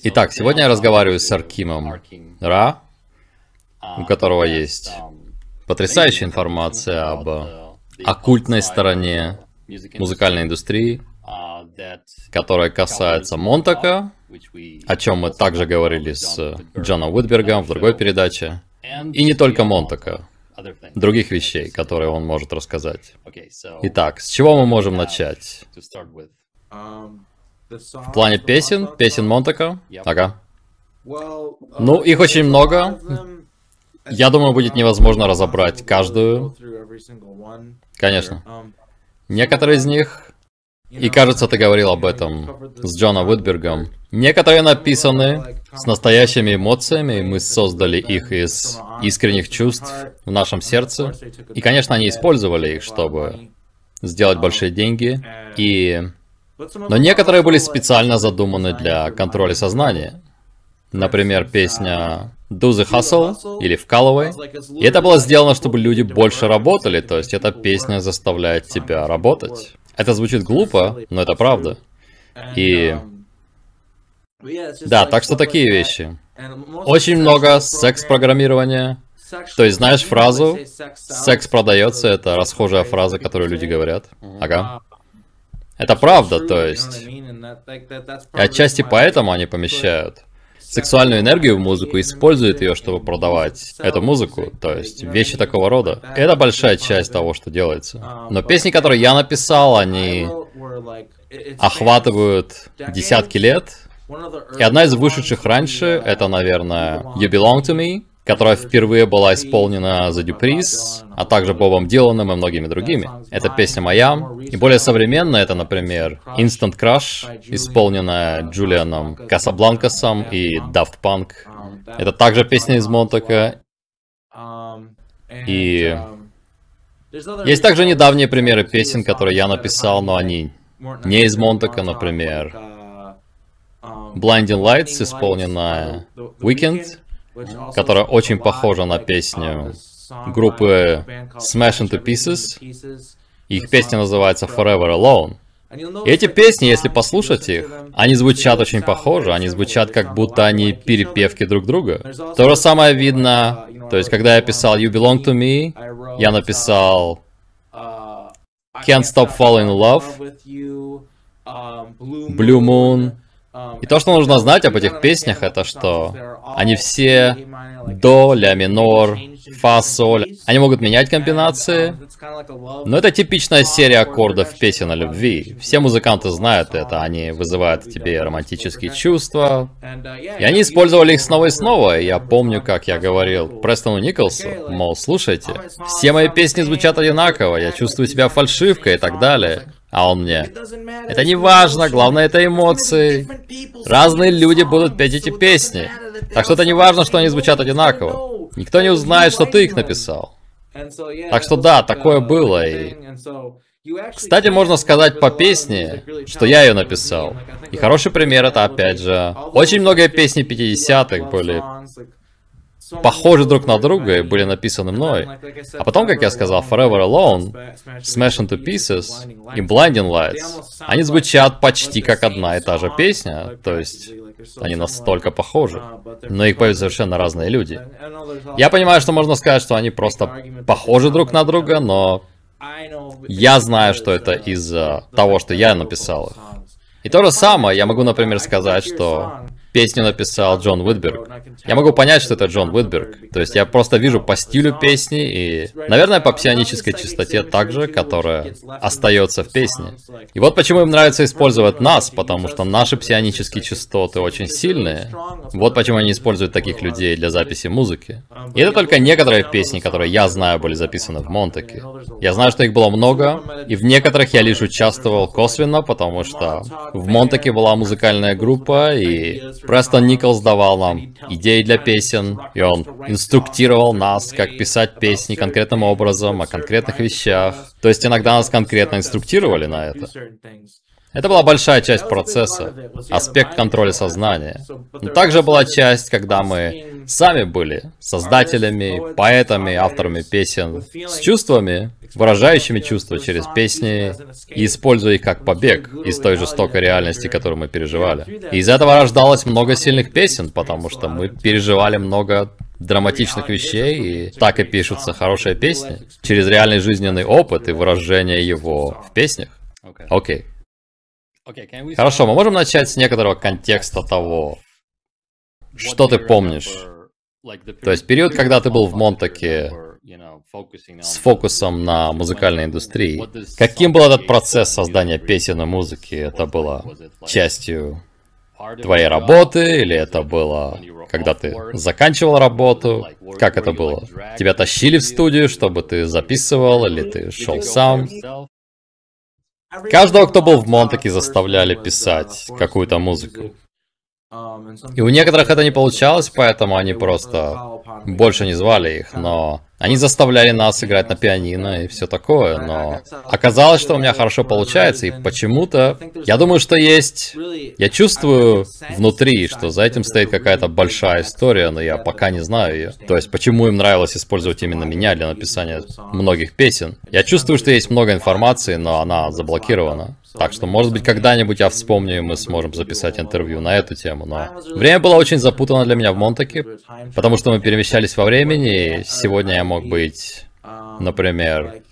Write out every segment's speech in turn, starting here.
Итак, сегодня я разговариваю с Аркимом Ра, у которого есть потрясающая информация об оккультной стороне музыкальной индустрии, которая касается Монтака, о чем мы также говорили с Джоном Уитбергом в другой передаче, и не только Монтака, других вещей, которые он может рассказать. Итак, с чего мы можем начать? В плане песен Монтака? Ага. Ну, их очень много. Я думаю, будет невозможно разобрать каждую. Конечно. Некоторые из них, и кажется, ты говорил об этом с Джоном Уитбергом, некоторые написаны с настоящими эмоциями, и мы создали их из искренних чувств в нашем сердце. И, конечно, они использовали их, чтобы сделать большие деньги. Но некоторые были специально задуманы для контроля сознания. Например, песня Do the Hustle или Вкалывай. И это было сделано, чтобы люди больше работали, то есть эта песня заставляет тебя работать. Это звучит глупо, но это правда. И... да, так что такие вещи. Очень много секс-программирования. То есть знаешь фразу «секс продается» — это расхожая фраза, которую люди говорят. Ага. Это правда, то есть. И отчасти поэтому они помещают сексуальную энергию в музыку, используют ее, чтобы продавать эту музыку, то есть вещи такого рода. Это большая часть того, что делается. Но песни, которые я написал, они охватывают десятки лет. И одна из вышедших раньше, это, наверное, You Belong to Me, которая впервые была исполнена The Duprees, а также Бобом Диланом и многими другими. Это песня моя. И более современно это, например, Instant Crush, исполненная Джулианом Касабланкасом и Daft Punk. Это также песня из Монтака. И есть также недавние примеры песен, которые я написал, но они не из Монтака, например. Blinding Lights, исполненная Weeknd, которая очень похожа на песню группы Smash Into Pieces. Их песня называется Forever Alone. И эти песни, если послушать их, они звучат очень похоже, они звучат как будто они перепевки друг друга. То же самое видно, то есть когда я писал You Belong to Me, я написал Can't Stop Falling in Love, Blue Moon. И то, что нужно знать об этих песнях, это что они все до, ля минор, фа, соль. Они могут менять комбинации, но это типичная серия аккордов песен о любви. Все музыканты знают это, они вызывают в тебе романтические чувства. И они использовали их снова и снова. И я помню, как я говорил Престону Николсу, мол, слушайте, все мои песни звучат одинаково, я чувствую себя фальшивкой и так далее. А он мне: это не важно, главное это эмоции. Разные люди будут петь эти песни. Так что это не важно, что они звучат одинаково. Никто не узнает, что ты их написал. Так что да, такое было. И... кстати, можно сказать по песне, что я ее написал. И хороший пример это, опять же, очень многие песни 50-х были похожи друг на друга и были написаны мной. А потом, как я сказал, Forever Alone, Smash Into Pieces и Blinding Lights, они звучат почти как одна и та же песня, то есть они настолько похожи, но их поют совершенно разные люди. Я понимаю, что можно сказать, что они просто похожи друг на друга, но я знаю, что это из-за того, что я написал их. И то же самое, я могу, например, сказать, что песню написал Джон Уитберг. Я могу понять, что это Джон Уитберг. То есть я просто вижу по стилю песни и, наверное, по псионической частоте также, которая остается в песне. И вот почему им нравится использовать нас, потому что наши псионические частоты очень сильные. Вот почему они используют таких людей для записи музыки. И это только некоторые песни, которые я знаю, были записаны в Монтаке. Я знаю, что их было много, и в некоторых я лишь участвовал косвенно, потому что в Монтаке была музыкальная группа, и Престон Николс давал нам идеи для песен, и он инструктировал нас, как писать песни конкретным образом, о конкретных вещах. То есть иногда нас конкретно инструктировали на это. Это была большая часть процесса, аспект контроля сознания. Но также была часть, когда мы сами были создателями, поэтами, авторами песен, с чувствами, выражающими чувства через песни, и используя их как побег из той жестокой реальности, которую мы переживали. И из этого рождалось много сильных песен, потому что мы переживали много драматичных вещей, и так и пишутся хорошие песни, через реальный жизненный опыт и выражение его в песнях. Окей. Хорошо, мы можем начать с некоторого контекста того, что ты помнишь. То есть период, когда ты был в Монтаке с фокусом на музыкальной индустрии. Каким был этот процесс создания песен и музыки? Это было частью твоей работы, или это было, когда ты заканчивал работу? Как это было? Тебя тащили в студию, чтобы ты записывал, или ты шел сам? Каждого, кто был в Монтаке, заставляли писать какую-то музыку. И у некоторых это не получалось, поэтому они просто больше не звали их, но они заставляли нас играть на пианино и все такое, но оказалось, что у меня хорошо получается, и почему-то, я думаю, что есть, я чувствую внутри, что за этим стоит какая-то большая история, но я пока не знаю ее. То есть, почему им нравилось использовать именно меня для написания многих песен. Я чувствую, что есть много информации, но она заблокирована. Так что, может быть, когда-нибудь я вспомню, и мы сможем записать интервью на эту тему, но... Время было очень запутано для меня в Монтаке, потому что мы перемещались во времени, и сегодня я мог быть, например,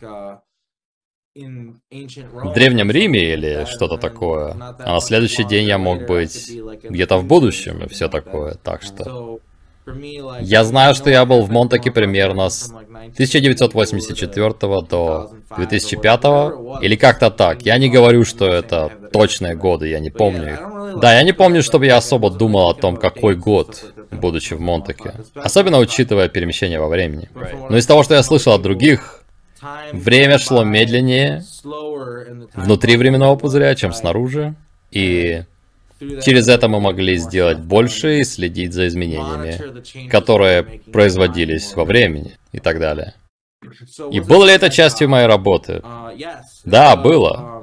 в Древнем Риме или что-то такое, а на следующий день я мог быть где-то в будущем и все такое, так что... Я знаю, что я был в Монтаке примерно с 1984 до 2005, или как-то так. Я не говорю, что это точные годы, я не помню их. Да, я не помню, чтобы я особо думал о том, какой год, будучи в Монтаке. Особенно учитывая перемещение во времени. Но из того, что я слышал от других, время шло медленнее внутри временного пузыря, чем снаружи. И... через это мы могли сделать больше и следить за изменениями, которые производились во времени и так далее. И было ли это частью моей работы? Да, было.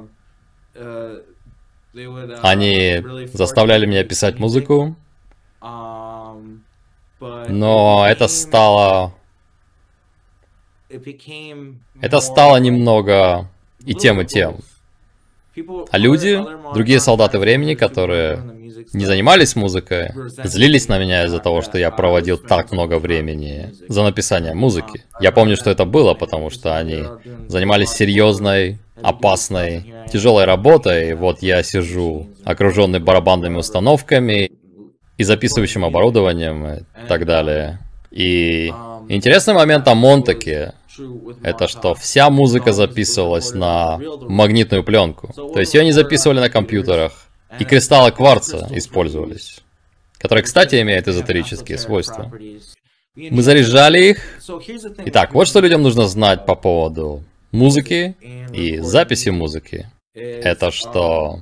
Они заставляли меня писать музыку, но это стало немного и тем, и тем. А люди, другие солдаты времени, которые не занимались музыкой, злились на меня из-за того, что я проводил так много времени за написание музыки. Я помню, что это было, потому что они занимались серьезной, опасной, тяжелой работой, и вот я сижу, окруженный барабанными установками и записывающим оборудованием и так далее. И интересный момент о Монтаке — это что вся музыка записывалась на магнитную пленку. То есть ее не записывали на компьютерах. И кристаллы кварца использовались, которые, кстати, имеют эзотерические свойства. Мы заряжали их. Итак, вот что людям нужно знать по поводу музыки и записи музыки. Это что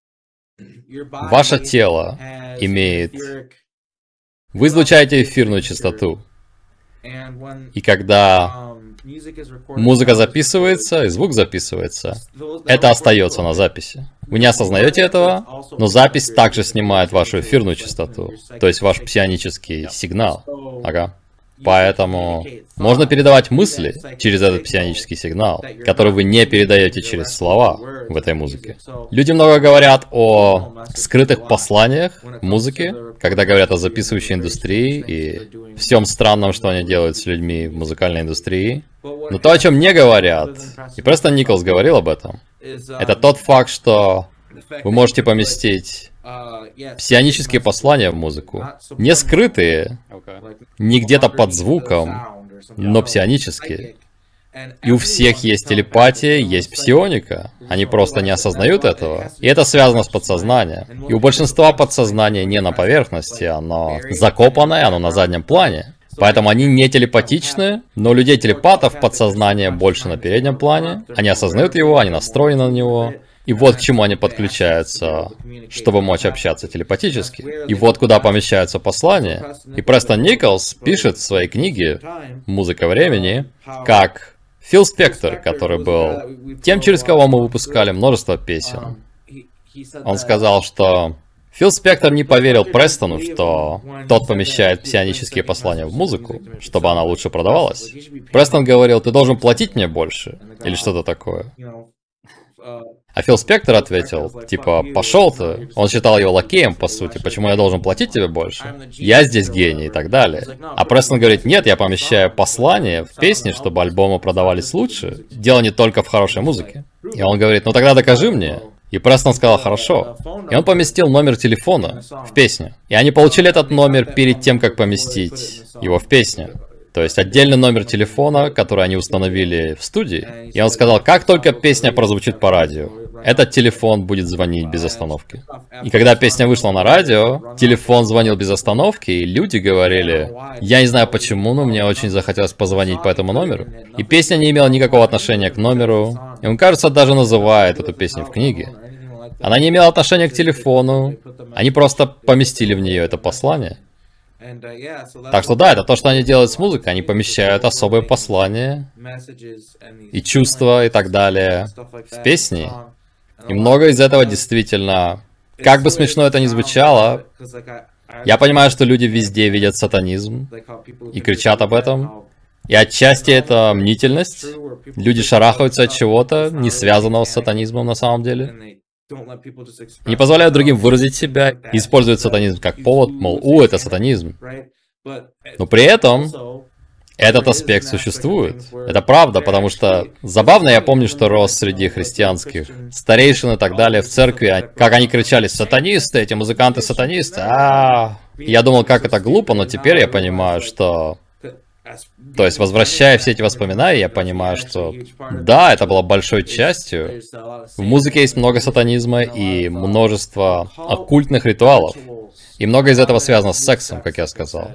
ваше тело имеет... Вы излучаете эфирную частоту. И когда музыка записывается и звук записывается, это остается на записи. Вы не осознаете этого, но запись также снимает вашу эфирную частоту, то есть ваш псионический сигнал. Ага. Поэтому можно передавать мысли через этот псионический сигнал, который вы не передаете через слова в этой музыке. Люди много говорят о скрытых посланиях музыки, когда говорят о записывающей индустрии и всем странном, что они делают с людьми в музыкальной индустрии. Но то, о чем не говорят, и Престон Николс говорил об этом, это тот факт, что вы можете поместить псионические послания в музыку. Не скрытые, не где-то под звуком, но псионические. И у всех есть телепатия, есть псионика. Они просто не осознают этого. И это связано с подсознанием. И у большинства подсознание не на поверхности, оно закопанное, оно на заднем плане. Поэтому они не телепатичны, но у людей-телепатов подсознание больше на переднем плане. Они осознают его, они настроены на него. И вот к чему они подключаются, чтобы мочь общаться телепатически. И вот куда помещаются послания. И Престон Николс пишет в своей книге «Музыка времени», как Фил Спектор, который был тем, через кого мы выпускали множество песен. Он сказал, что Фил Спектор не поверил Престону, что тот помещает псионические послания в музыку, чтобы она лучше продавалась. Престон говорил: ты должен платить мне больше, или что-то такое. А Фил Спектор ответил, типа, пошел ты. Он считал его лакеем, по сути, почему я должен платить тебе больше? Я здесь гений и так далее. А Престон говорит: нет, я помещаю послание в песни, чтобы альбомы продавались лучше. Дело не только в хорошей музыке. И он говорит: ну тогда докажи мне. И Престон сказал: хорошо. И он поместил номер телефона в песню. И они получили этот номер перед тем, как поместить его в песню. То есть отдельный номер телефона, который они установили в студии. И он сказал: как только песня прозвучит по радио, этот телефон будет звонить без остановки. И когда песня вышла на радио, телефон звонил без остановки, и люди говорили: я не знаю почему, но мне очень захотелось позвонить по этому номеру. И песня не имела никакого отношения к номеру. И он, кажется, даже называет эту песню в книге. Она не имела отношения к телефону. Они просто поместили в нее это послание. Так что да, это то, что они делают с музыкой. Они помещают особые послания и чувства и так далее в песни. И много из этого действительно, как бы смешно это ни звучало, я понимаю, что люди везде видят сатанизм и кричат об этом. И отчасти это мнительность. Люди шарахаются от чего-то, не связанного с сатанизмом на самом деле. Не позволяют другим выразить себя, и используют сатанизм как повод, мол, это сатанизм. Но при этом этот аспект существует. Это правда, потому что забавно, я помню, что рос среди христианских старейшин и так далее в церкви, как они кричали: сатанисты, эти музыканты сатанисты. Я думал, как это глупо, но теперь я понимаю, что... То есть, возвращая все эти воспоминания, я понимаю, что да, это было большой частью. В музыке есть много сатанизма и множество оккультных ритуалов. И много из этого связано с сексом, как я сказал.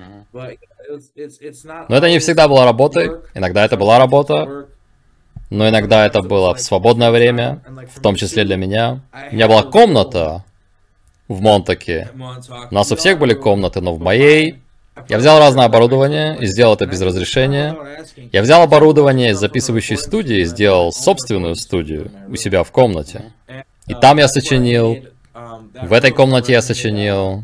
Но это не всегда была работой. Иногда это была работа. Но иногда это было в свободное время, в том числе для меня. У меня была комната в Монтаке. У нас у всех были комнаты, но в моей... Я взял разное оборудование и сделал это без разрешения. Я взял оборудование из записывающей студии и сделал собственную студию у себя в комнате. И там я сочинил, в этой комнате я сочинил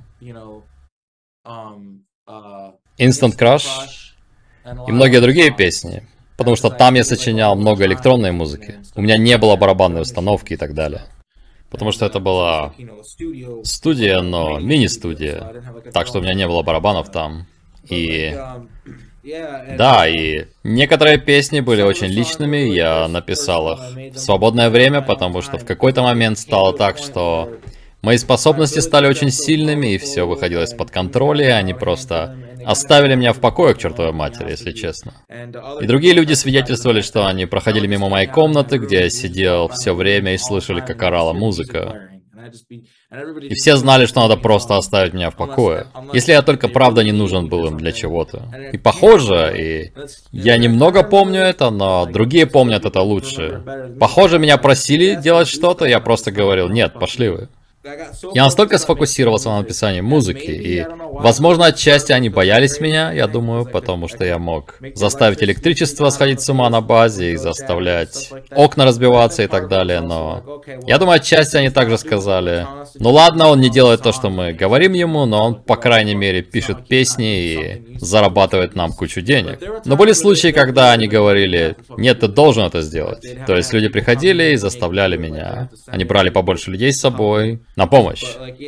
Instant Crush и многие другие песни. Потому что там я сочинял много электронной музыки. У меня не было барабанной установки и так далее. Потому что это была студия, но мини-студия. Так что у меня не было барабанов там. И... Да, и некоторые песни были очень личными, я написал их в свободное время, потому что в какой-то момент стало так, что мои способности стали очень сильными, и все выходило из-под контроля, и они просто оставили меня в покое к чертовой матери, если честно. И другие люди свидетельствовали, что они проходили мимо моей комнаты, где я сидел все время и слышали, как орала музыка. И все знали, что надо просто оставить меня в покое. Если я только правда не нужен был им для чего-то. И похоже, и я немного помню это, но другие помнят это лучше. Похоже, меня просили делать что-то, я просто говорил: нет, пошли вы. Я настолько сфокусировался на написании музыки, и, возможно, отчасти они боялись меня, я думаю, потому что я мог заставить электричество сходить с ума на базе и заставлять окна разбиваться и так далее, но... Я думаю, отчасти они также сказали: ну ладно, он не делает то, что мы говорим ему, но он, по крайней мере, пишет песни и зарабатывает нам кучу денег. Но были случаи, когда они говорили: нет, ты должен это сделать. То есть люди приходили и заставляли меня. Они брали побольше людей с собой на помощь.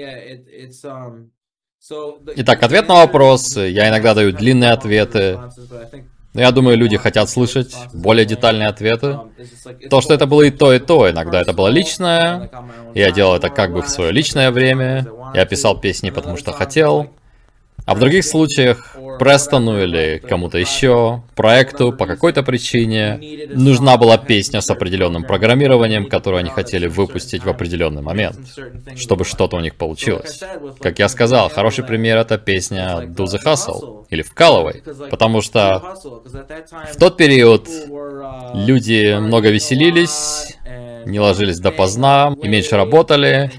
Итак, ответ на вопрос. Я иногда даю длинные ответы. Но я думаю, люди хотят слышать более детальные ответы. То, что это было и то, и то. Иногда это было личное. Я делал это как бы в свое личное время. Я писал песни, потому что хотел. А в других случаях Престону или кому-то еще, проекту по какой-то причине нужна была песня с определенным программированием, которую они хотели выпустить в определенный момент, чтобы что-то у них получилось. Как я сказал, хороший пример — это песня Do the Hustle или Вкалывай, потому что в тот период люди много веселились, не ложились допоздна и меньше работали.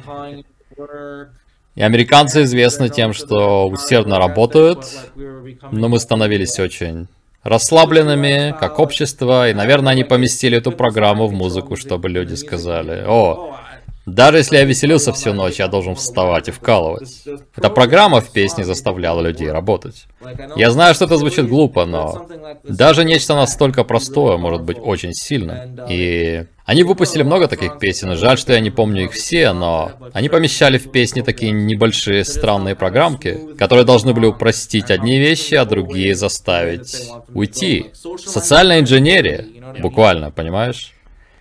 И американцы известны тем, что усердно работают, но мы становились очень расслабленными, как общество, и, наверное, они поместили эту программу в музыку, чтобы люди сказали: о, Даже если я веселился всю ночь, я должен вставать и вкалывать. Эта программа в песне заставляла людей работать. Я знаю, что это звучит глупо, но даже нечто настолько простое может быть очень сильным. И они выпустили много таких песен, и жаль, что я не помню их все, но они помещали в песни такие небольшие странные программки, которые должны были упростить одни вещи, а другие заставить уйти. Социальная инженерия, буквально, понимаешь?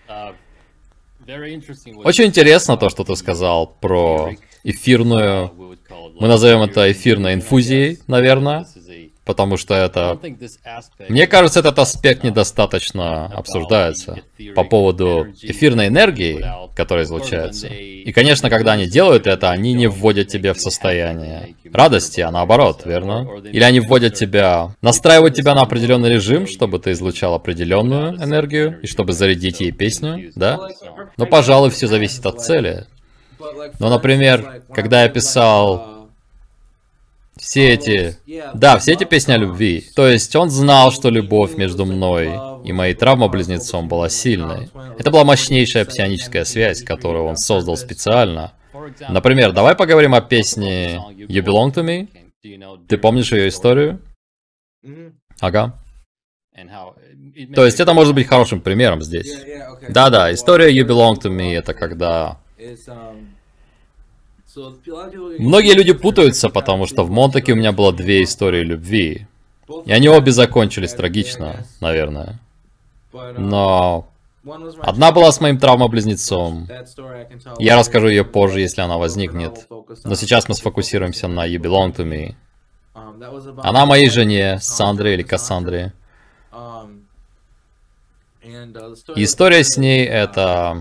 Очень интересно то, что ты сказал про эфирную... Мы назовем это эфирной инфузией, наверное. Потому что это... Мне кажется, этот аспект недостаточно обсуждается по поводу эфирной энергии, которая излучается. И, конечно, когда они делают это, они не вводят тебя в состояние радости, а наоборот, верно? Или они вводят тебя, настраивают тебя на определенный режим, чтобы ты излучал определенную энергию, и чтобы зарядить ей песню, да? Но, пожалуй, все зависит от цели. Но, например, когда я писал... Все эти песни о любви. То есть он знал, что любовь между мной и моей травмоблизнецом была сильной. Это была мощнейшая псионическая связь, которую он создал специально. Например, давай поговорим о песне You Belong to Me. Ты помнишь ее историю? Ага. То есть это может быть хорошим примером здесь. Да-да, история You Belong to Me — это когда... Многие люди путаются, потому что в Монтаке у меня было две истории любви. И они обе закончились трагично, наверное. Но одна была с моим травмоблизнецом. Я расскажу ее позже, если она возникнет. Но сейчас мы сфокусируемся на You Belong to Me. Она моей жене, Сандре или Кассандре. И история с ней это...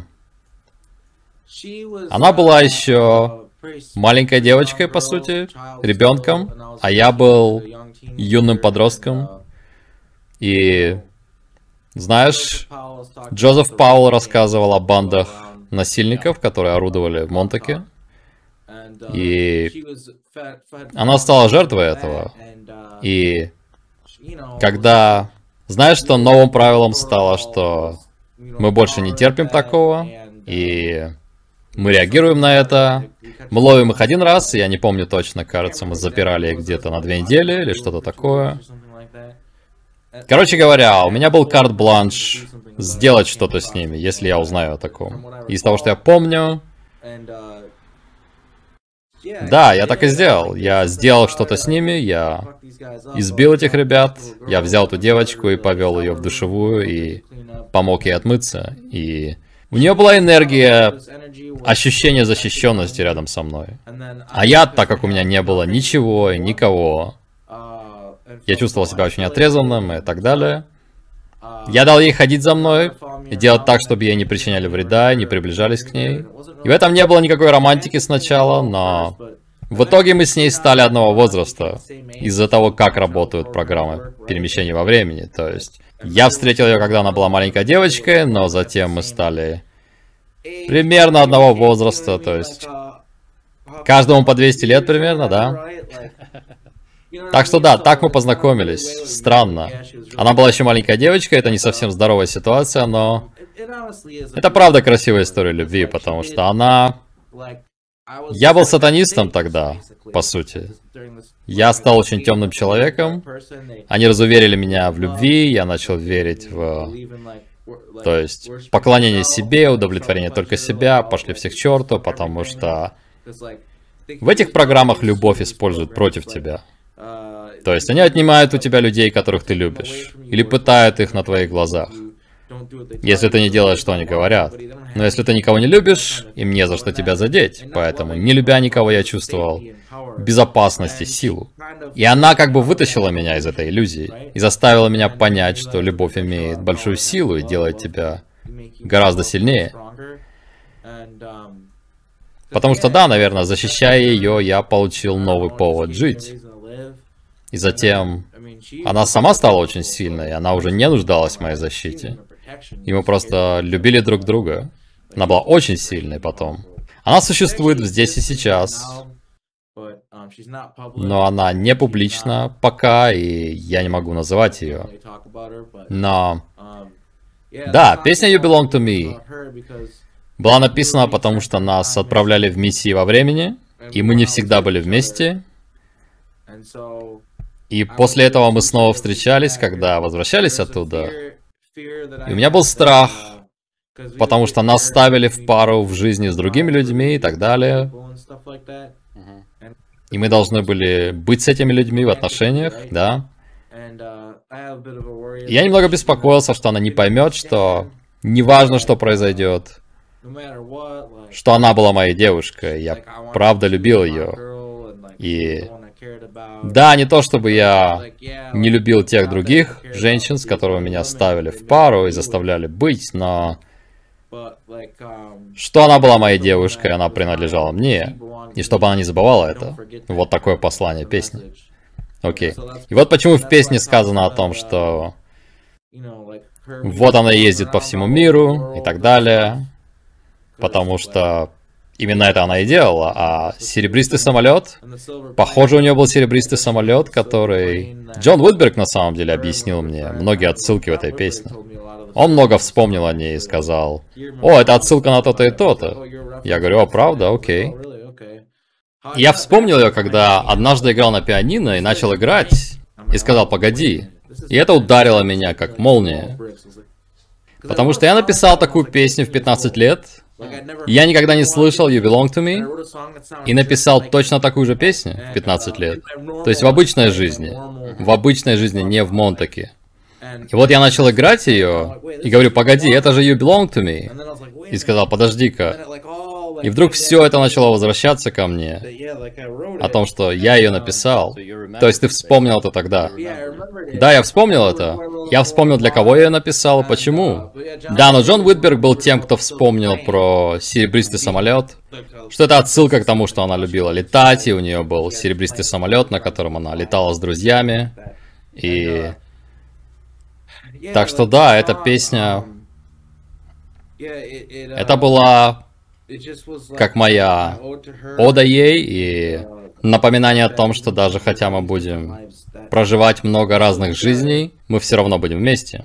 Она была еще маленькой девочкой, по сути, ребенком, а я был юным подростком. И, знаешь, Джозеф Пауэлл рассказывал о бандах насильников, которые орудовали в Монтаке. И она стала жертвой этого. И когда... Знаешь, что новым правилом стало, что мы больше не терпим такого, и мы реагируем на это. Мы ловим их один раз, я не помню точно, кажется, мы запирали их где-то на 2 недели или что-то такое. Короче говоря, у меня был карт-бланш сделать что-то с ними, если я узнаю о таком. И из того, что я помню... Да, я так и сделал. Я сделал что-то с ними, я избил этих ребят, я взял эту девочку и повел ее в душевую и помог ей отмыться. И у нее была энергия, ощущение защищенности рядом со мной. А я, так как у меня не было ничего и никого, я чувствовал себя очень отрезанным и так далее. Я дал ей ходить за мной и делать так, чтобы ей не причиняли вреда и не приближались к ней. И в этом не было никакой романтики сначала, но в итоге мы с ней стали одного возраста из-за того, как работают программы перемещения во времени. То есть я встретил ее, когда она была маленькой девочкой, но затем мы стали примерно одного возраста, то есть каждому по 200 лет примерно, да? Так что да, так мы познакомились. Странно. Она была еще маленькая девочка, это не совсем здоровая ситуация, но... Это правда красивая история любви, потому что она... Я был сатанистом тогда, по сути. Я стал очень темным человеком. Они разуверили меня в любви, я начал верить в... То есть, поклонение себе, удовлетворение только себя, пошли все к черту, потому что... В этих программах любовь используют против тебя. То есть они отнимают у тебя людей, которых ты любишь, или пытают их на твоих глазах. Если ты не делаешь, что они говорят. Но если ты никого не любишь, им не за что тебя задеть. Поэтому, не любя никого, я чувствовал безопасность и силу. И она как бы вытащила меня из этой иллюзии. И заставила меня понять, что любовь имеет большую силу и делает тебя гораздо сильнее. Потому что да, наверное, защищая ее, я получил новый повод жить. И затем она сама стала очень сильной, она уже не нуждалась в моей защите. И мы просто любили друг друга. Она была очень сильной потом. Она существует здесь и сейчас. Но она не публична пока, и я не могу называть ее. Но... Да, песня You Belong to Me. была написана, потому что нас отправляли в миссии во времени, и мы не всегда были вместе. И после этого мы снова встречались, когда возвращались оттуда. И у меня был страх, потому что нас ставили в пару в жизни с другими людьми и так далее. И мы должны были быть с этими людьми в отношениях, да. И я немного беспокоился, что она не поймет, что неважно, что произойдет, что она была моей девушкой, я правда любил ее. И да, не то чтобы я не любил тех других женщин, с которыми меня ставили в пару и заставляли быть, но что она была моей девушкой, она принадлежала мне, и чтобы она не забывала это. Вот такое послание песни. Окей. И вот почему в песне сказано о том, что вот она ездит по всему миру и так далее, потому что именно это она и делала. А серебристый самолет, похоже, у нее был серебристый самолет, который Джон Уитберг на самом деле объяснил мне многие отсылки в этой песне. Он много вспомнил о ней и сказал: «О, это отсылка на то-то и то-то». Я говорю: «О, правда? Окей». Я вспомнил ее, когда однажды играл на пианино и начал играть, и сказал: «Погоди». И это ударило меня как молния. Потому что я написал такую песню в 15 лет, я никогда не слышал You Belong To Me, и написал точно такую же песню в 15 лет. То есть в обычной жизни, не в Монтаке. И вот я начал играть ее, и говорю: «Погоди, это же You Belong To Me». И сказал: «Подожди-ка». И вдруг все это начало возвращаться ко мне, о том, что я ее написал. То есть ты вспомнил это тогда. Да, я вспомнил это. Я вспомнил, для кого я ее написал и почему. Да, но Джон Уитберг был тем, кто вспомнил про серебристый самолет, что это отсылка к тому, что она любила летать, и у нее был серебристый самолет, на котором она летала с друзьями. И... Так что да, эта песня... Это была... как моя ода ей и напоминание о том, что даже хотя мы будем проживать много разных жизней, мы все равно будем вместе.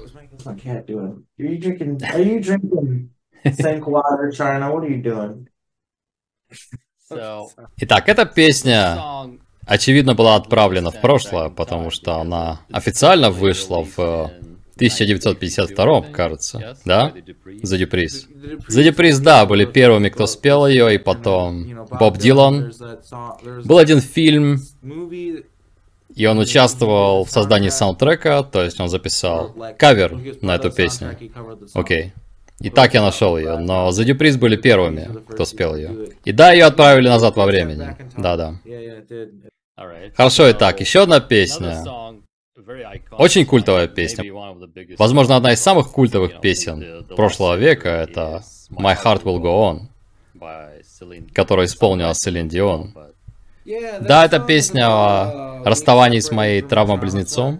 Итак, эта песня, очевидно, была отправлена в прошлое, потому что она официально вышла в 1952, кажется, да? The Duprees. The Duprees, да, были первыми, кто спел ее, и потом Боб Дилан. Был один фильм, и он участвовал в создании саундтрека, то есть он записал кавер на эту песню. Окей. И так я нашел ее, но The Duprees были первыми, кто спел ее. И да, ее отправили назад во времени. Да-да. Хорошо, итак, еще одна песня. Очень культовая песня. Возможно, одна из самых культовых песен прошлого века — это My Heart Will Go On, которую исполнила Селин Дион. Да, это песня о расставании с моей травмой-близнецом.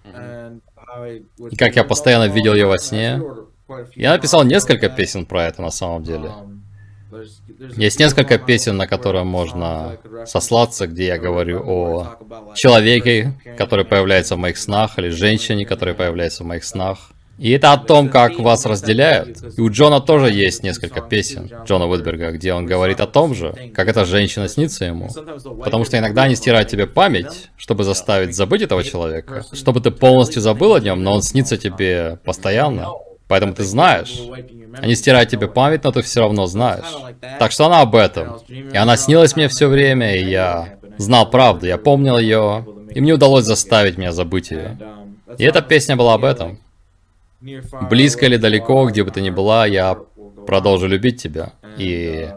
И как я постоянно видел ее во сне. Я написал несколько песен про это на самом деле. Есть несколько песен, на которые можно сослаться, где я говорю о человеке, который появляется в моих снах, или женщине, которая появляется в моих снах. И это о том, как вас разделяют. И у Джона тоже есть несколько песен, Джона Уитберга, где он говорит о том же, как эта женщина снится ему. Потому что иногда они стирают тебе память, чтобы заставить забыть этого человека, чтобы ты полностью забыл о нем, но он снится тебе постоянно. Поэтому ты знаешь. Они стирают тебе память, но ты все равно знаешь. Так что она об этом. И она снилась мне все время, и я знал правду, я помнил ее, и мне удалось заставить меня забыть ее. И эта песня была об этом. Близко или далеко, где бы ты ни была, я продолжу любить тебя. И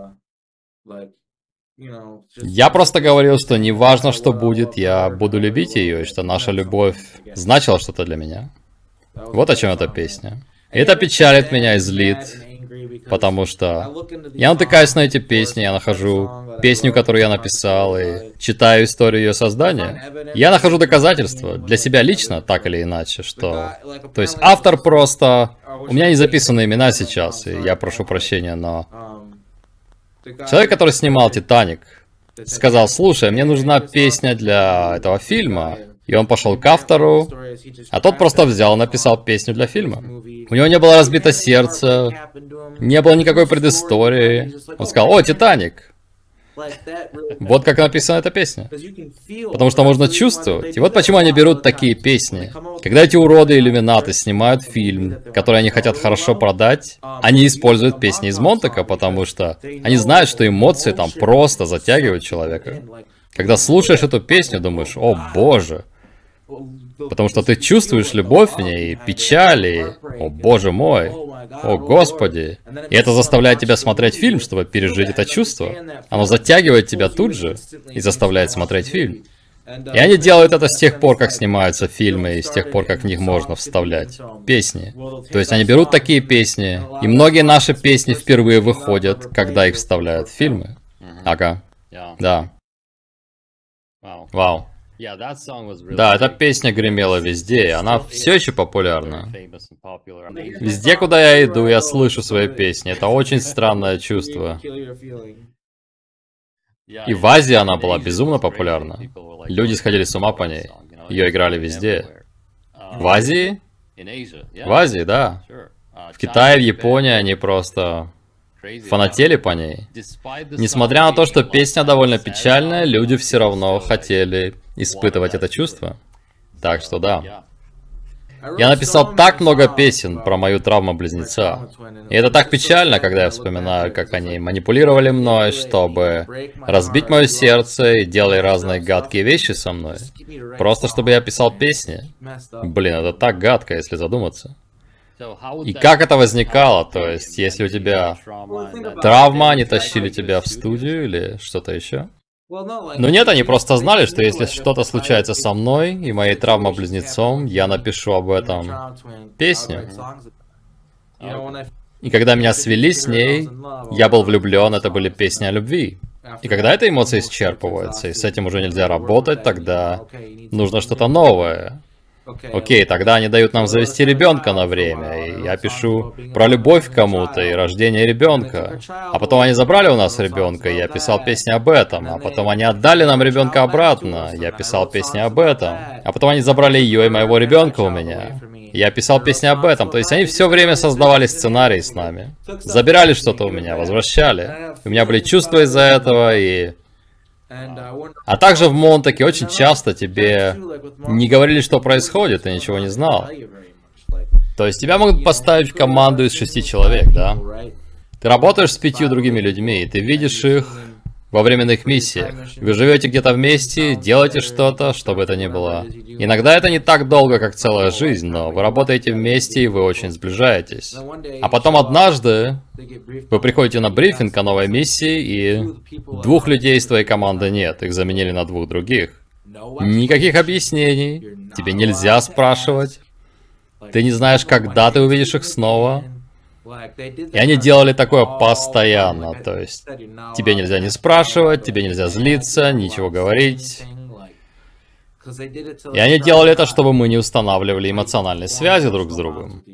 я просто говорил, что неважно, что будет, я буду любить ее, и что наша любовь значила что-то для меня. Вот о чем эта песня. И это печалит меня и злит, потому что я натыкаюсь на эти песни, я нахожу песню, которую я написал, и читаю историю ее создания. Я нахожу доказательства для себя лично, так или иначе, что... То есть автор просто... У меня не записаны имена сейчас, и я прошу прощения, но... Человек, который снимал «Титаник», сказал: «Слушай, мне нужна песня для этого фильма». И он пошел к автору, а тот просто взял и написал песню для фильма. У него не было разбито сердце, не было никакой предыстории. Он сказал: «О, Титаник!» Вот как написана эта песня. Потому что можно чувствовать. И вот почему они берут такие песни. Когда эти уроды-иллюминаты снимают фильм, который они хотят хорошо продать, они используют песни из Монтека, потому что они знают, что эмоции там просто затягивают человека. Когда слушаешь эту песню, думаешь: «О боже!» Потому что ты чувствуешь любовь в ней, печаль, и «О боже мой! О господи!» И это заставляет тебя смотреть фильм, чтобы пережить это чувство. Оно затягивает тебя тут же и заставляет смотреть фильм. И они делают это с тех пор, как снимаются фильмы, и с тех пор, как в них можно вставлять песни. То есть они берут такие песни, и многие наши песни впервые выходят, когда их вставляют в фильмы. Ага. Да. Вау. Да, эта песня гремела везде, и она все еще популярна. Везде, куда я иду, я слышу свои песни. Это очень странное чувство. И в Азии она была безумно популярна. Люди сходили с ума по ней. Ее играли везде. В Азии? В Азии, да. В Китае, в Японии они просто фанатели по ней. Несмотря на то, что песня довольно печальная, люди все равно хотели испытывать это чувство. Так что да. Я написал так много песен про мою травму близнеца. И это так печально, когда я вспоминаю, как они манипулировали мной, чтобы разбить мое сердце и делали разные гадкие вещи со мной. Просто чтобы я писал песни. Блин, это так гадко, если задуматься. И как это возникало? То есть, если у тебя травма, они тащили тебя в студию или что-то еще? Но нет, они просто знали, что если что-то случается со мной и моей травмой-близнецом, я напишу об этом песню. И когда меня свели с ней, я был влюблен, это были песни о любви. И когда эта эмоция исчерпывается, и с этим уже нельзя работать, тогда нужно что-то новое. Окей, тогда они дают нам завести ребенка на время, и я пишу про любовь к кому-то и рождение ребенка. А потом они забрали у нас ребенка, и я писал песни об этом. А потом они отдали нам ребенка обратно, я писал песни об этом. А потом они забрали ее и моего ребенка у меня. Я писал песни об этом. То есть они все время создавали сценарий с нами. Забирали что-то у меня, возвращали. У меня были чувства из-за этого, и... А также в Монтеке очень часто тебе не говорили, что происходит, ты ничего не знал. То есть тебя могут поставить в команду из 6 человек, да? Ты работаешь с 5 другими людьми, и ты видишь их во временных миссиях. Вы живете где-то вместе, делаете что-то, чтобы это ни было. Иногда это не так долго, как целая жизнь, но вы работаете вместе, и вы очень сближаетесь. А потом однажды вы приходите на брифинг о новой миссии, и 2 людей из твоей команды нет, их заменили на 2 других. Никаких объяснений, тебе нельзя спрашивать. Ты не знаешь, когда ты увидишь их снова. И они делали такое постоянно, то есть тебе нельзя не спрашивать, тебе нельзя злиться, ничего говорить. И они делали это, чтобы мы не устанавливали эмоциональные связи друг с другом,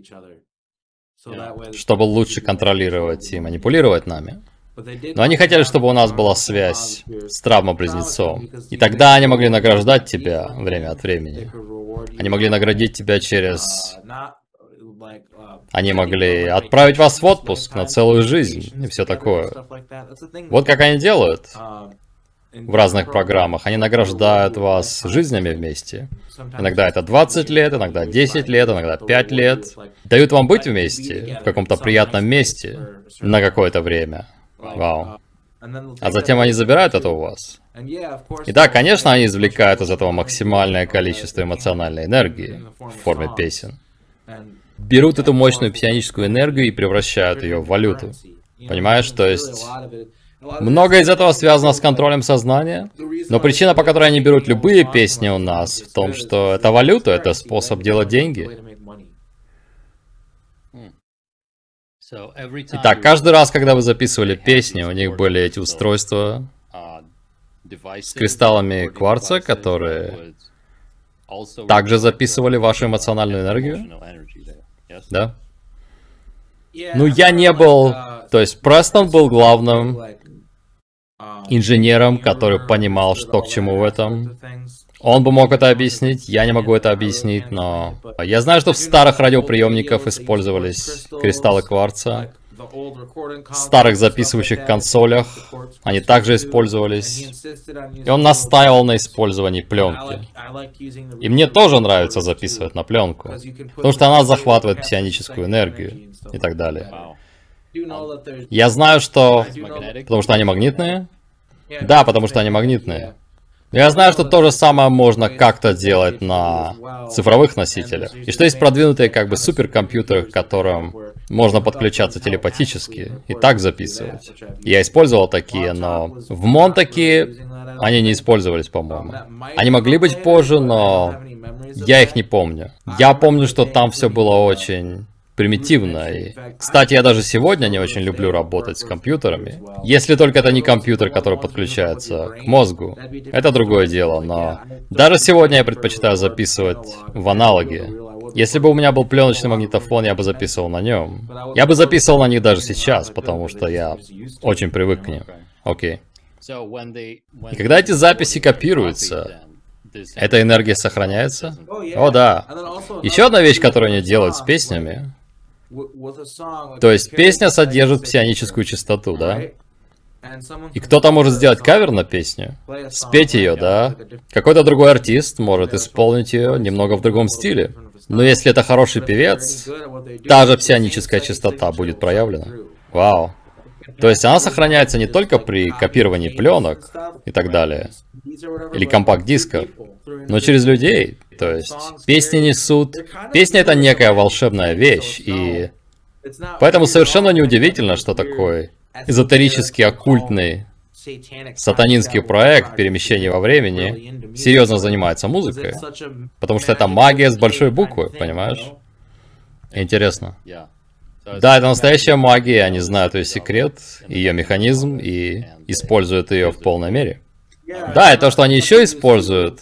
чтобы лучше контролировать и манипулировать нами. Но они хотели, чтобы у нас была связь с травмой-близнецом. И тогда они могли награждать тебя время от времени. Они могли наградить тебя через... Они могли отправить вас в отпуск на целую жизнь и все такое. Вот как они делают в разных программах. Они награждают вас жизнями вместе. Иногда это 20 лет, иногда 10 лет, иногда 5 лет. Дают вам быть вместе в каком-то приятном месте на какое-то время. Вау. А затем они забирают это у вас. И да, конечно, они извлекают из этого максимальное количество эмоциональной энергии в форме песен. Берут эту мощную псионическую энергию и превращают ее в валюту. Понимаешь, то есть... Многое из этого связано с контролем сознания, но причина, по которой они берут любые песни у нас, в том, что это валюта, это способ делать деньги. Итак, каждый раз, когда вы записывали песни, у них были эти устройства с кристаллами кварца, которые также записывали вашу эмоциональную энергию. Да? Ну, я не был... То есть, Престон был главным инженером, который понимал, что к чему в этом. Он бы мог это объяснить, я не могу это объяснить, но... Я знаю, что в старых радиоприемниках использовались кристаллы кварца. В старых записывающих консолях они также использовались. И он настаивал на использовании пленки. И мне тоже нравится записывать на пленку, потому что она захватывает псионическую энергию и так далее. Я знаю, что... Потому что они магнитные? Да, потому что они магнитные. Я знаю, что то же самое можно как-то делать на цифровых носителях. И что есть продвинутые как бы суперкомпьютеры, к которым можно подключаться телепатически и так записывать. Я использовал такие, но в Монтаке они не использовались, по-моему. Они могли быть позже, но я их не помню. Я помню, что там все было очень примитивно. И, кстати, я даже сегодня не очень люблю работать с компьютерами. Если только это не компьютер, который подключается к мозгу. Это другое дело, но даже сегодня я предпочитаю записывать в аналоге. Если бы у меня был пленочный магнитофон, я бы записывал на нем. Я бы записывал на них даже сейчас, потому что я очень привык к ним. Окей. И когда эти записи копируются, эта энергия сохраняется? О, да. Еще одна вещь, которую они делают с песнями. То есть песня содержит псионическую частоту, да? И кто-то может сделать кавер на песню, спеть ее, да? Какой-то другой артист может исполнить ее немного в другом стиле. Но если это хороший певец, та же псионическая частота будет проявлена. Вау. То есть она сохраняется не только при копировании пленок и так далее, или компакт-дисков, но через людей. То есть песни несут... Песня — это некая волшебная вещь, и поэтому совершенно неудивительно, что такой эзотерический, оккультный, сатанинский проект перемещения во времени серьезно занимается музыкой. Потому что это магия с большой буквы, понимаешь? Интересно. Да, это настоящая магия, они знают ее секрет, ее механизм и используют ее в полной мере. Да, и то, что они еще используют,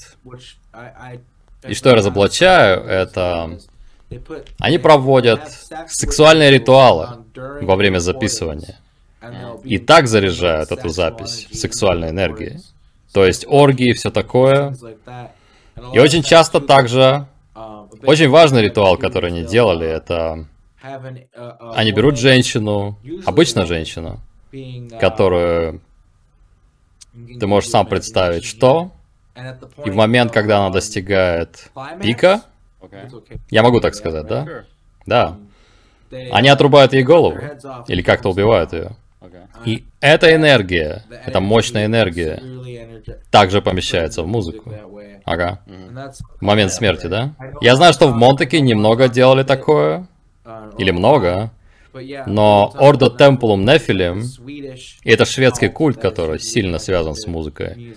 и что я разоблачаю, это... Они проводят сексуальные ритуалы во время записывания. И так заряжают эту запись сексуальной энергией. То есть оргии и все такое. И очень часто также... Очень важный ритуал, который они делали, это... Они берут женщину, обычно женщину, которую ты можешь сам представить, что... И в момент, когда она достигает пика, я могу так сказать, да? Да. Они отрубают ей голову, или как-то убивают ее. И эта энергия, эта мощная энергия, также помещается в музыку. Ага. В момент смерти, да? Я знаю, что в Монтаке немного делали такое, или много, но Ordo Templum Nephilim, и это шведский культ, который сильно связан с музыкой,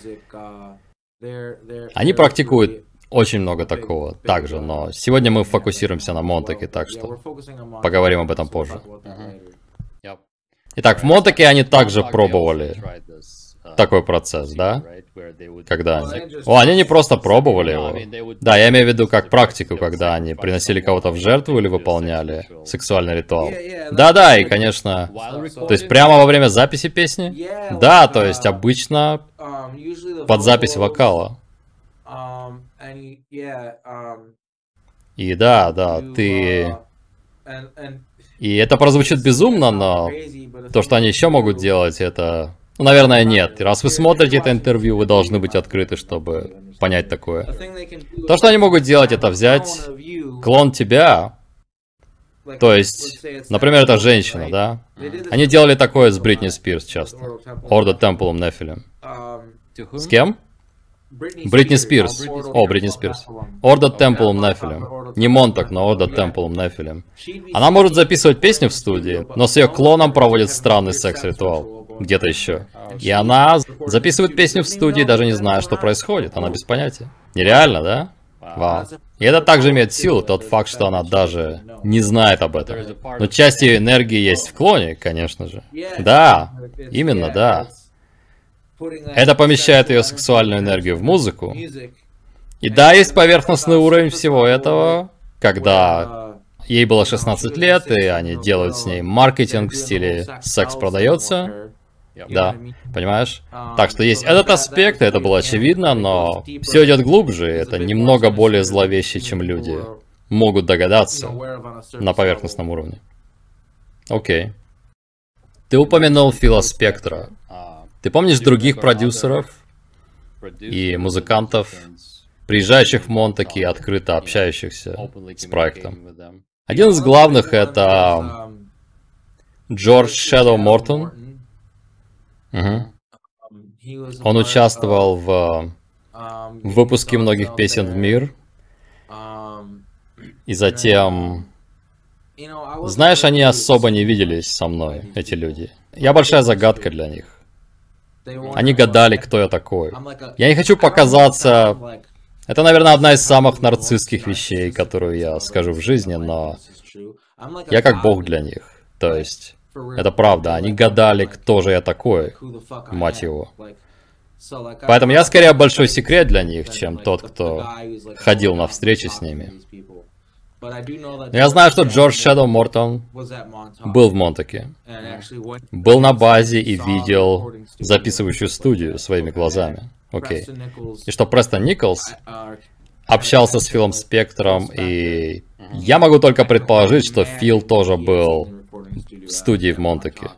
они практикуют очень много такого также, но сегодня мы фокусируемся на Монтаке, так что поговорим об этом позже. Итак, в Монтаке они также пробовали такой процесс, да? Когда они... они не просто пробовали его. Да, я имею в виду как практику, когда они приносили кого-то в жертву или выполняли сексуальный ритуал. Да-да, и, конечно... То есть прямо во время записи песни? Да, то есть обычно под запись вокала. И да, ты... И это прозвучит безумно, но то, что они еще могут делать, это... Ну, наверное, нет. И раз вы смотрите это интервью, вы должны быть открыты, чтобы понять такое. То, что они могут делать, это взять клон тебя. То есть, например, это женщина, да? Они делали такое с Бритни Спирс часто. Ordo Templum Nephilim. С кем? Бритни Спирс. О, Бритни Спирс. Ordo Templum Nephilim. Не Монтак, но Ordo Templum Nephilim. Она может записывать песню в студии, но с ее клоном проводит странный секс-ритуал. Где-то еще. И она записывает песню в студии, даже не зная, что происходит. Она без понятия. Нереально, да? Вау. И это также имеет силу, тот факт, что она даже не знает об этом. Но часть ее энергии есть в клоне, конечно же. Да, именно, да. Это помещает ее сексуальную энергию в музыку. И да, есть поверхностный уровень всего этого, когда ей было 16 лет, и они делают с ней маркетинг в стиле «секс продается». Да, понимаешь? Так что есть этот аспект, это было очевидно, но все идет глубже, это немного более зловеще, чем люди могут догадаться на поверхностном уровне. Окей. Ты упомянул Фила Спектора. Ты помнишь других продюсеров и музыкантов, приезжающих в Монтаки и открыто общающихся с проектом? Один из главных — это Джордж Shadow Мортон. Он участвовал в выпуске многих песен в мир. И затем... Знаешь, они особо не виделись со мной, эти люди. Я большая загадка для них. Они гадали, кто я такой. Я не хочу показаться... Это, наверное, одна из самых нарциссских вещей, которую я скажу в жизни, но... Я как бог для них. То есть... Это правда, они гадали, кто же я такой, мать его. Поэтому я скорее большой секрет для них, чем тот, кто ходил на встречи с ними. Но я знаю, что Джордж Shadow Мортон был в Монтаке. Был на базе и видел записывающую студию своими глазами. Окей. И что Престон Николс общался с Филом Спектором, и я могу только предположить, что Фил тоже был в студии в Монтаке.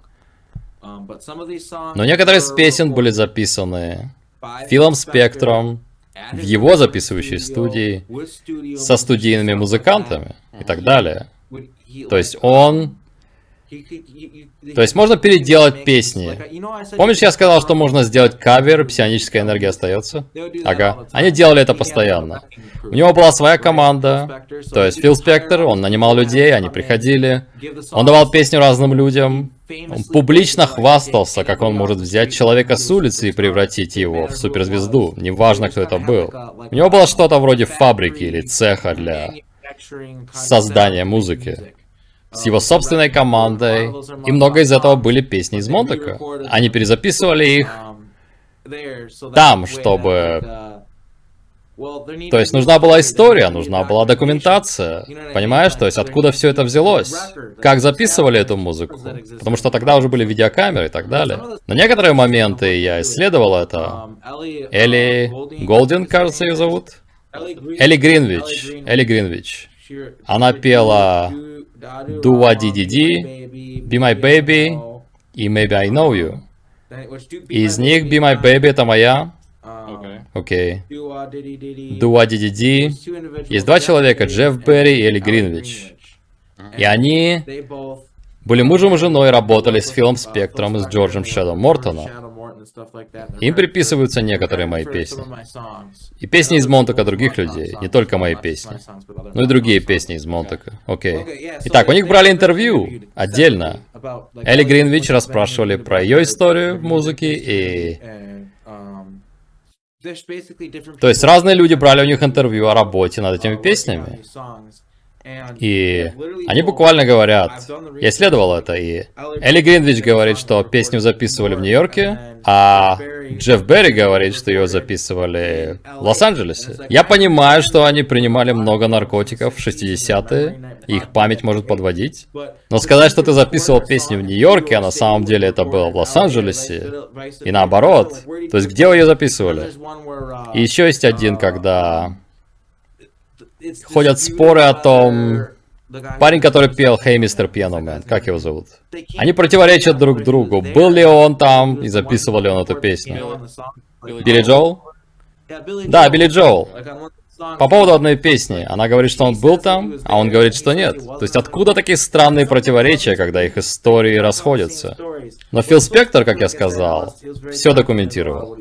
Но некоторые из песен были записаны Филом Спектором в его записывающей студии со студийными музыкантами и так далее. То есть он... То есть можно переделать песни. Помнишь, я сказал, что можно сделать кавер, псионическая энергия остается? Ага. Они делали это постоянно. У него была своя команда. То есть Фил Спектор, он нанимал людей, они приходили. Он давал песню разным людям. Он публично хвастался, как он может взять человека с улицы и превратить его в суперзвезду. Неважно, кто это был. У него было что-то вроде фабрики или цеха для создания музыки. С его собственной командой, и много из этого были песни из Монтака. Они перезаписывали их там, чтобы... То есть нужна была история, нужна была документация. Понимаешь? То есть откуда все это взялось? Как записывали эту музыку? Потому что тогда уже были видеокамеры и так далее. На некоторые моменты я исследовал это. Элли Голдин, кажется, ее зовут. Элли Гринвич. Элли Гринвич. Она пела Do What Did Be My Baby и Maybe I Know You. Из них Be My Baby это моя. Окей. Do What Did. Есть два человека, Джефф Берри и Элли Гринвич. И они были мужем и женой, работали с Филом Спектором и с Джорджем Shadow Мортоном. Им приписываются некоторые мои песни. И песни из Монтака других людей, не только мои песни. Но и другие песни из Монтака. Окей. Итак, у них брали интервью отдельно. Элли Гринвич расспрашивали про ее историю в музыке и... То есть разные люди брали у них интервью о работе над этими песнями. И они буквально говорят, я исследовал это, и Элли Гринвич говорит, что песню записывали в Нью-Йорке, а Джефф Берри говорит, что ее записывали в Лос-Анджелесе. Я понимаю, что они принимали много наркотиков в 60-е, их память может подводить. Но сказать, что ты записывал песню в Нью-Йорке, а на самом деле это было в Лос-Анджелесе, и наоборот, то есть где вы ее записывали? И еще есть один, когда... Ходят споры о том... Парень, который пел «Hey, Mr. Piano Man», как его зовут? Они противоречат друг другу. Был ли он там и записывал ли он эту песню? Билли Джоэл? Да, Билли Джоэл. По поводу одной песни. Она говорит, что он был там, а он говорит, что нет. То есть откуда такие странные противоречия, когда их истории расходятся? Но Фил Спектор, как я сказал, все документировал.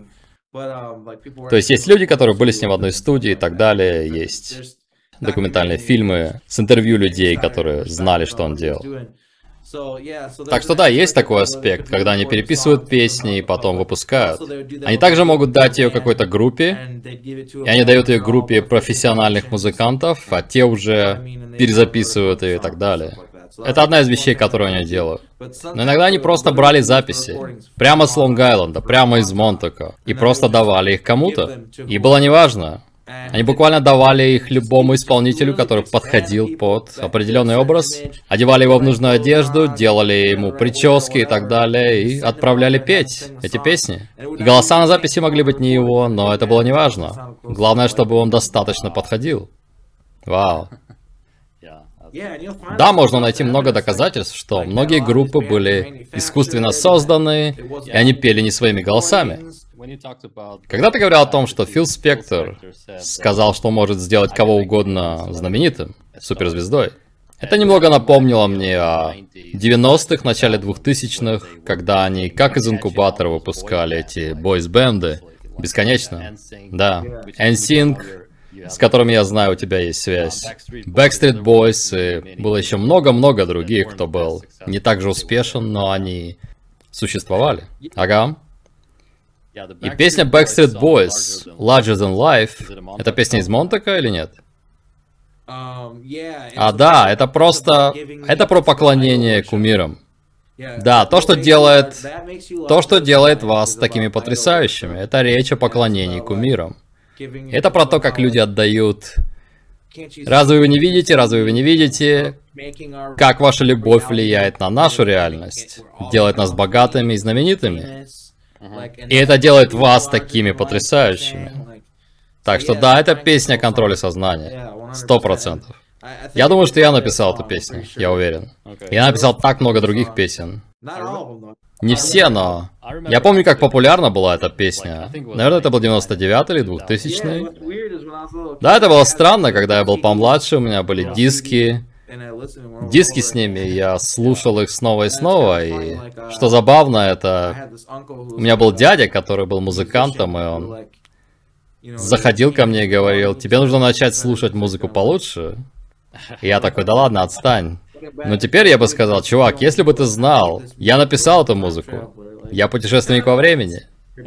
То есть люди, которые были с ним в одной студии и так далее, есть документальные фильмы с интервью людей, которые знали, что он делал. Так что да, есть такой аспект, когда они переписывают песни и потом выпускают. Они также могут дать ее какой-то группе, и они дают ее группе профессиональных музыкантов, а те уже перезаписывают ее и так далее. Это одна из вещей, которые они делают. Но иногда они просто брали записи. Прямо с Лонг-Айленда, прямо из Монтака. И просто давали их кому-то. И было неважно. Они буквально давали их любому исполнителю, который подходил под определенный образ, одевали его в нужную одежду, делали ему прически и так далее, и отправляли петь эти песни. И голоса на записи могли быть не его, но это было неважно. Главное, чтобы он достаточно подходил. Вау. Да, можно найти много доказательств, что многие группы были искусственно созданы, и они пели не своими голосами. Когда ты говорил о том, что Фил Спектор сказал, что может сделать кого угодно знаменитым, суперзвездой, это немного напомнило мне о 90-х, начале 2000-х, когда они, как из инкубатора, выпускали эти бойс-бенды. Бесконечно. Да. NSYNC, с которыми, я знаю, у тебя есть связь. Backstreet Boys, и было еще много-много других, кто был не так же успешен, но они существовали. Ага. И песня Backstreet Boys, Larger Than Life, это песня из Монтека или нет? А да, это просто... Это про поклонение кумирам. Да, то, что делает вас такими потрясающими, это речь о поклонении кумирам. Это про то, как люди отдают. Разве вы не видите, как ваша любовь влияет на нашу реальность, делает нас богатыми и знаменитыми? И это делает вас такими потрясающими. Так что да, это песня о контроле сознания. 100%. Я думаю, что я написал эту песню, я уверен. Я написал так много других песен. Не все, но... Я помню, как популярна была эта песня. Наверное, это был 99-й или 2000-й. Да, это было странно, когда я был помладше, у меня были диски. Диски с ними, я слушал их снова и снова, и... Что забавно, это... У меня был дядя, который был музыкантом, и он... заходил ко мне и говорил: тебе нужно начать слушать музыку получше. И я такой: да ладно, отстань. Но теперь я бы сказал: чувак, если бы ты знал, я написал эту музыку. Я путешественник во времени.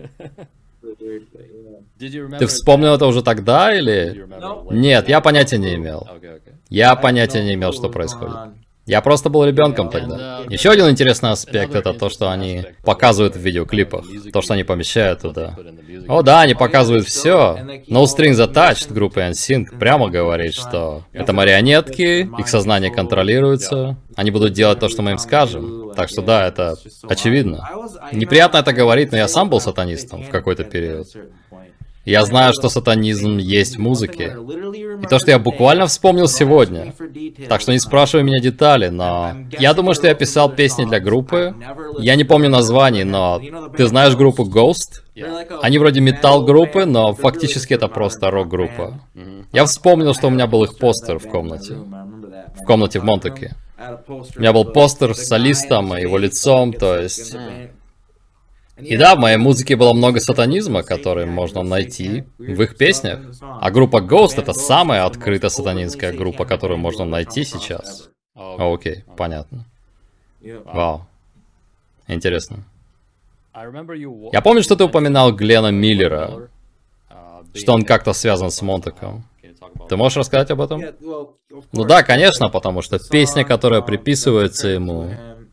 Ты вспомнил это уже тогда или... Нет, я понятия не имел. Я понятия не имел, что происходит. Я просто был ребенком тогда. Еще один интересный аспект — это то, что они показывают в видеоклипах. То, что они помещают туда. О да, они показывают все. No Strings Attached группы NSYNC прямо говорит, что это марионетки, их сознание контролируется, они будут делать то, что мы им скажем. Так что да, это очевидно. Неприятно это говорить, но я сам был сатанистом в какой-то период. Я знаю, что сатанизм есть в музыке. И то, что я буквально вспомнил сегодня. Так что не спрашивай меня детали, но... Я думаю, что я писал песни для группы. Я не помню названий, но... Ты знаешь группу Ghost? Они вроде метал-группы, но фактически это просто рок-группа. Я вспомнил, что у меня был их постер в комнате. В комнате в Монтеке. У меня был постер с солистом и его лицом, то есть... И да, в моей музыке было много сатанизма, который можно найти в их песнях. А группа Ghost — это самая открытая сатанинская группа, которую можно найти сейчас. Окей, понятно. Вау. Интересно. Я помню, что ты упоминал Глена Миллера, что он как-то связан с Монтеком. Ты можешь рассказать об этом? Ну да, конечно, потому что песня, которая приписывается ему...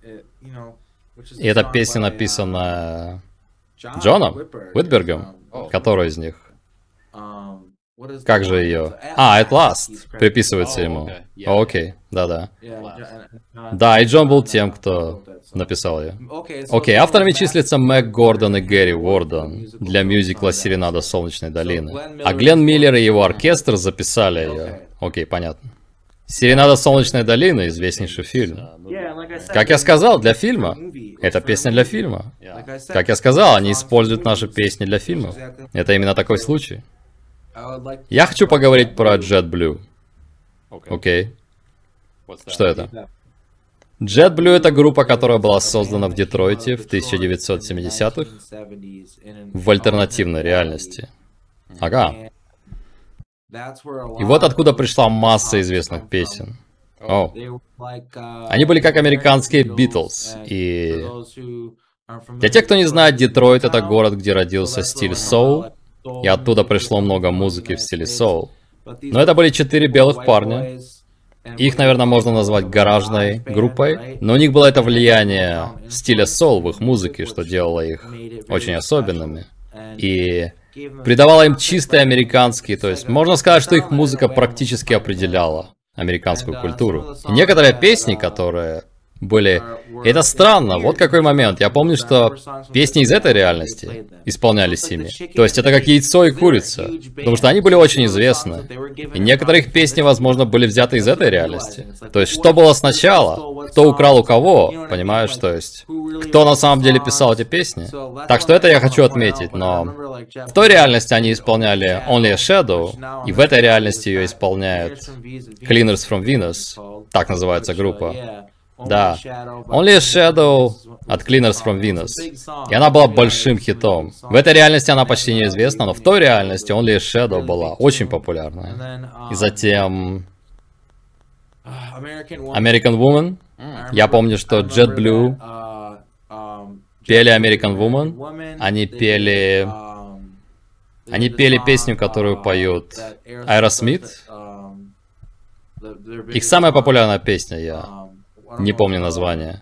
И эта песня написана Джоном Уитбергом. Который из них? Как же ее? А, At Last приписывается ему. Окей, да-да. Да, и Джон был тем, кто написал ее. Окей, авторами числятся Мэг Гордон и Гэри Уордон для мюзикла «Серенада Солнечной долины». А Глен Миллер и его оркестр записали ее. Окей, понятно. «Серенада Солнечной долины» — известнейший фильм. Как я сказал, для фильма. Это песня для фильма. Как я сказал, они используют наши песни для фильмов. Это именно такой случай. Я хочу поговорить про JetBlue. Окей. Что это? JetBlue — это группа, которая была создана в Детройте в 1970-х в альтернативной реальности. Ага. И вот откуда пришла масса известных песен. О. Они были как американские Битлз. И для тех, кто не знает, Детройт — это город, где родился стиль соул. И оттуда пришло много музыки в стиле соул. Но это были 4 белых парня. Их, наверное, можно назвать гаражной группой. Но у них было это влияние стиля соул в их музыке, что делало их очень особенными. И придавала им чистые американские, то есть можно сказать, что их музыка практически определяла американскую культуру. И некоторые песни, которые были... Это странно, вот какой момент. Я помню, что песни из этой реальности исполнялись ими. То есть это как яйцо и курица. Потому что они были очень известны. И некоторые их песни, возможно, были взяты из этой реальности. То есть что было сначала? Кто украл у кого? Понимаешь, то есть... Кто на самом деле писал эти песни? Так что это я хочу отметить, но... В той реальности они исполняли Only a Shadow, и в этой реальности ее исполняет Cleaners from Venus. Так называется группа. Да, Only a Shadow от Cleaners from Venus. И она была большим хитом. В этой реальности она почти неизвестна, но в той реальности Only a Shadow была очень популярная. И затем... American Woman. Я помню, что JetBlue пели American Woman. Они пели песню, которую поют Aerosmith. Их самая популярная песня, я не помню название.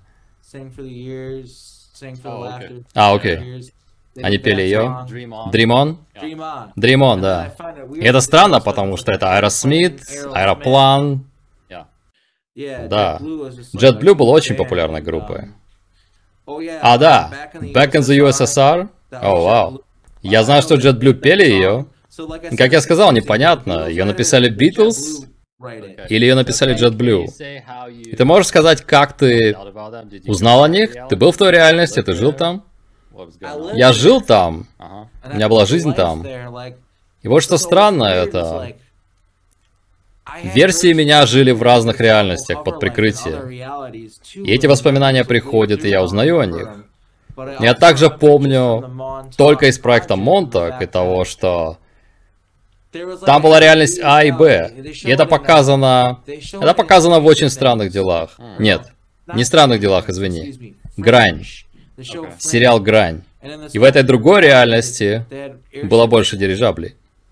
Окей. Они пели ее. Dream On? Dream On, да. И это странно, потому что это Aerosmith, Аэроплан. Да. JetBlue была очень популярной группой. А, да. Back in the USSR? О, вау. Я знаю, что JetBlue пели ее. Как я сказал, непонятно. Ее написали Beatles? Или ее написали JetBlue? И ты можешь сказать, как ты узнал о них? Ты был в той реальности, ты жил там? Я жил там. У меня была жизнь там. И вот что странно, это... Версии меня жили в разных реальностях под прикрытием. И эти воспоминания приходят, и я узнаю о них. Я также помню только из проекта Montauk и того, что... Там была реальность А и Б, и это показано в очень странных делах. Нет, не странных делах, извини. Грань. Сериал «Грань». И в этой другой реальности было больше дирижаблей.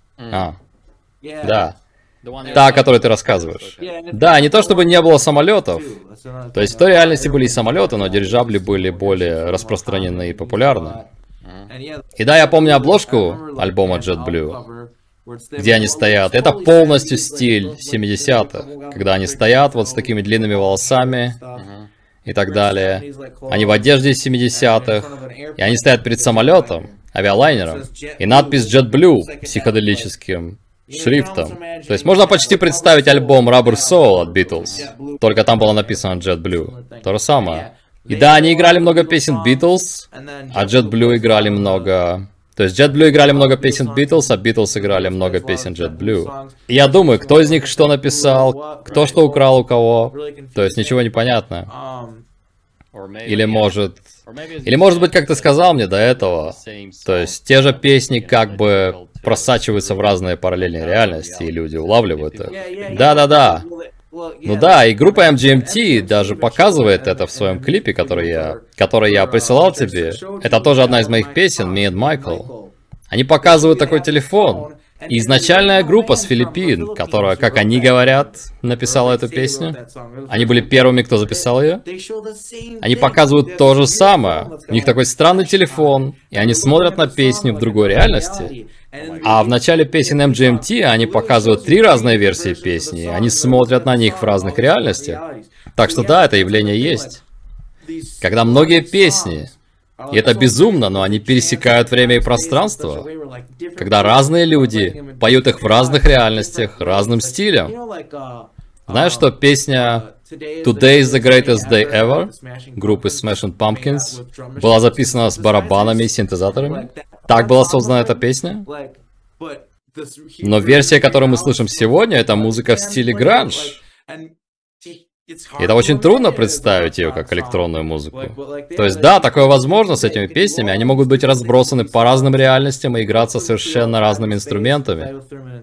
Да. Та, о которой ты рассказываешь. Да, не то чтобы не было самолетов. То есть в той реальности были и самолеты, но дирижабли были более распространены и популярны. И да, я помню обложку альбома JetBlue, где они стоят. Это полностью стиль 70-х, когда они стоят вот с такими длинными волосами и так далее. Они в одежде 70-х, и они стоят перед самолетом, авиалайнером, и надпись JetBlue психоделическим шрифтом. То есть можно почти представить альбом Rubber Soul от Beatles, только там было написано JetBlue. То же самое. И да, они играли много песен Beatles, а JetBlue играли много... То есть JetBlue играли много песен Beatles, а Beatles играли много песен JetBlue. И я думаю, кто из них что написал, кто что украл у кого. То есть ничего не понятно. Или может быть, как ты сказал мне до этого, то есть те же песни как бы просачиваются в разные параллельные реальности, и люди улавливают их. Да-да-да. Ну да, и группа MGMT даже показывает это в своем клипе, который я присылал тебе. Это тоже одна из моих песен, Me and Michael. Они показывают такой телефон. И изначальная группа с Филиппин, которая, как они говорят, написала эту песню. Они были первыми, кто записал ее. Они показывают то же самое. У них такой странный телефон, и они смотрят на песню в другой реальности. А в начале песен MGMT они показывают 3 разные версии песни, и они смотрят на них в разных реальностях. Так что да, это явление есть. Когда многие песни, и это безумно, но они пересекают время и пространство, когда разные люди поют их в разных реальностях, разным стилем. Знаешь, что песня Today is the greatest day ever группы Smashing Pumpkins была записана с барабанами и синтезаторами? Так была создана эта песня? Но версия, которую мы слышим сегодня, это музыка в стиле гранж. И это очень трудно представить ее как электронную музыку. То есть да, такое возможно с этими песнями, они могут быть разбросаны по разным реальностям и играться совершенно разными инструментами.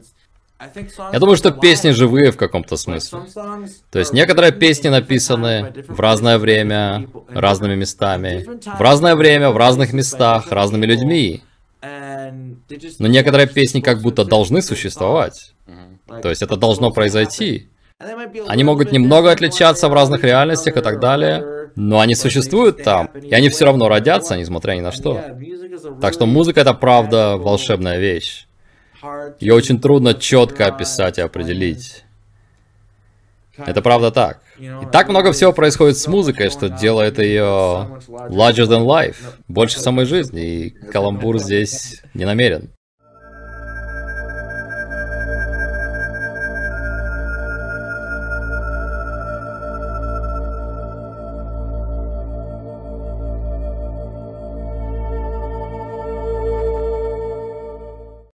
Я думаю, что песни живые в каком-то смысле. То есть некоторые песни написаны в разное время, разными местами, в разное время, в разных местах, разными людьми. Но некоторые песни как будто должны существовать. То есть это должно произойти. Они могут немного отличаться в разных реальностях и так далее. Но они существуют там, и они все равно родятся, несмотря ни на что. Так что музыка — это правда волшебная вещь. Ее очень трудно четко описать и определить. Это правда так. И так много всего происходит с музыкой, что делает ее larger than life, больше самой жизни, и каламбур здесь не намерен.